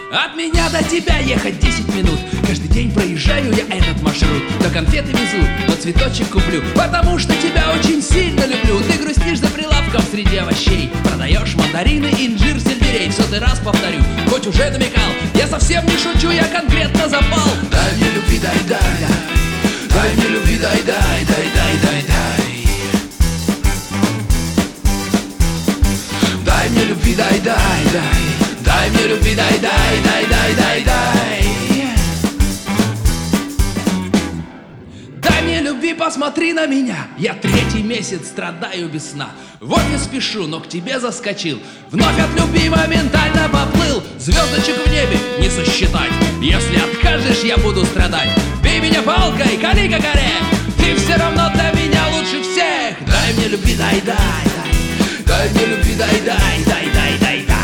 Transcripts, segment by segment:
От меня до тебя ехать 10 минут. Каждый день проезжаю я этот маршрут. То конфеты везу, то цветочек куплю, потому что тебя очень сильно люблю. Ты грустишь за прилавком среди овощей, продаешь мандарины, инжир, сельдерей. В сотый раз повторю, хоть уже намекал, я совсем не шучу, я конкретно запал. Дай мне любви, дай, дай, дай. Дай мне любви, дай, дай, дай, дай, дай, дай. Дай мне любви, дай, дай, дай. Дай мне любви, дай, дай, дай, дай, дай, дай. Дай мне любви, посмотри на меня. Я 3-й месяц страдаю без сна. В офис спешу, но к тебе заскочил. Вновь от любви моментально поплыл. Звездочек в небе не сосчитать. Если откажешь, я буду страдать. Бей меня палкой, кали как орех. Ты все равно для меня лучше всех. Дай мне любви, дай, дай, дай. Дай мне любви, дай, дай, дай, дай, дай, дай.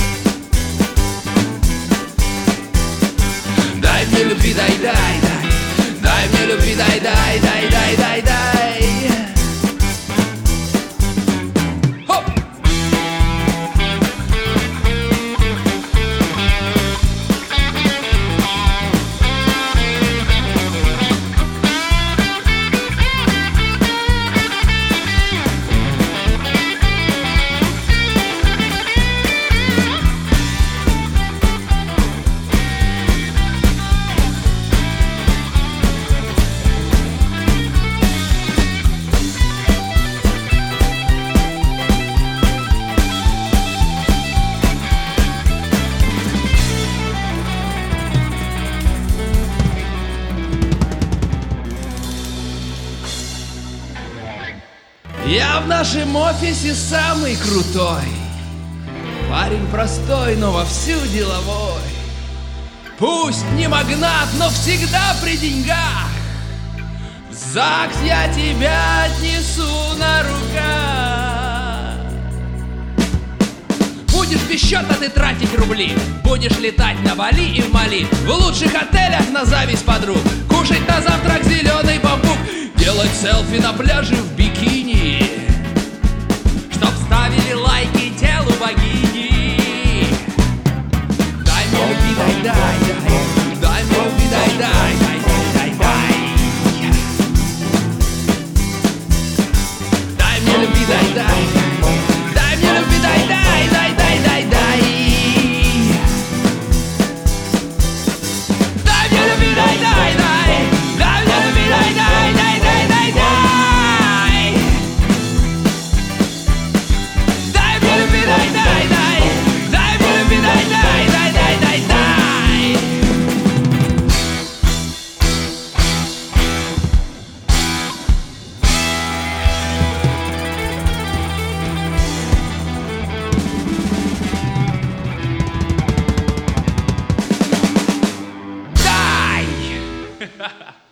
Дай мне любви, дай, дай, дай. Дай мне любви, дай, дай, дай, дай, дай, дай. Хоп! Я в нашем офисе самый крутой. Парень простой, но вовсю деловой. Пусть не магнат, но всегда при деньгах. В ЗАГС я тебя отнесу на руках. Будешь без счета ты тратить рубли. Будешь летать на Бали и в Мали. В лучших отелях на зависть подруг. Кушать на завтрак зеленый бамбук. Делать селфи на пляже в бикини, чтоб ставили лайки телу богини. Дай мне любви, дай, дай, дай. Дай мне любви, дай, дай, дай, дай, дай, дай. Дай мне любви, дай, дай. Дай мне любви, дай, дай, дай, дай, дай, дай. Дай мне любви, дай, дай, дай. Дай мне любви, дай, дай, дай. Ha ha ha.